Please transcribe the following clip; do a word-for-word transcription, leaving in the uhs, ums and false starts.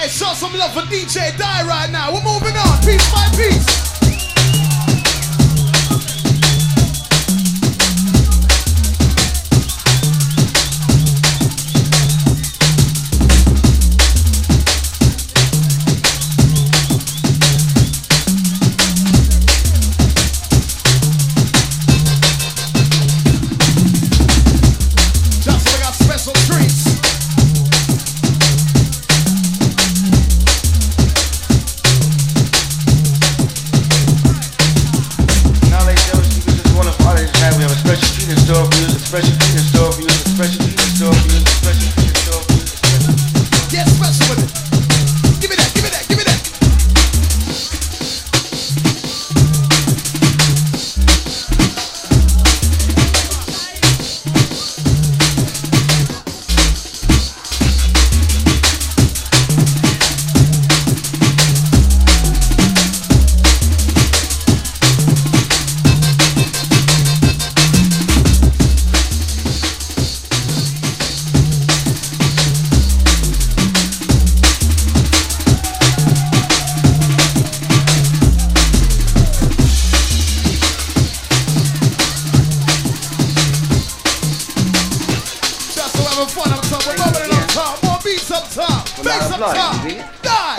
Hey, show some love for D J Die right now. We're moving on, piece by piece. Fun up top, we're going on top, more beats up top, bass up top, die!